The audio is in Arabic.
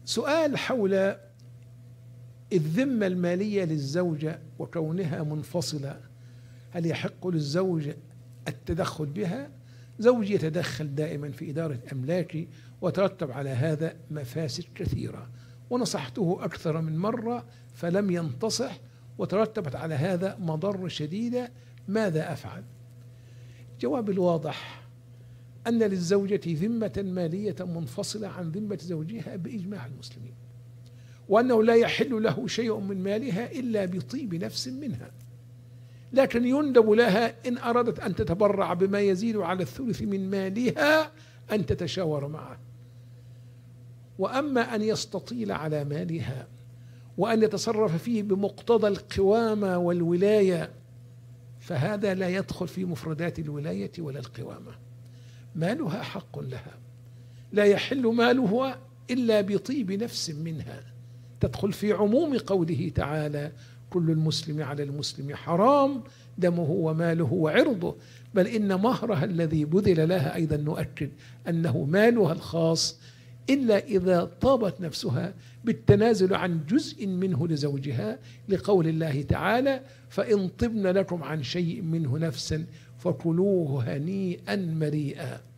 سؤال حول الذمة المالية للزوجة وكونها منفصلة، هل يحق للزوج التدخل بها؟ زوجي يتدخل دائما في إدارة أملاكي وترتب على هذا مفاسد كثيرة، ونصحته أكثر من مرة فلم ينتصح، وترتبت على هذا مضر شديدة. ماذا أفعل؟ جواب الواضح أن للزوجة ذمة مالية منفصلة عن ذمة زوجها بإجماع المسلمين، وأنه لا يحل له شيء من مالها إلا بطيب نفس منها، لكن يندب لها إن أرادت أن تتبرع بما يزيد على الثلث من مالها أن تتشاور معه. وأما أن يستطيل على مالها وأن يتصرف فيه بمقتضى القوامة والولاية فهذا لا يدخل في مفردات الولاية ولا القوامة. مالها حق لها، لا يحل مالها إلا بطيب نفس منها، تدخل في عموم قوله تعالى: كل المسلم على المسلم حرام دمه وماله وعرضه، بل إن مهرها الذي بذل لها أيضا نؤكد أنه مالها الخاص، إلا إذا طابت نفسها بالتنازل عن جزء منه لزوجها، لقول الله تعالى: فإن طبن لكم عن شيء منه نفسا فكلوه هنيئا مريئا.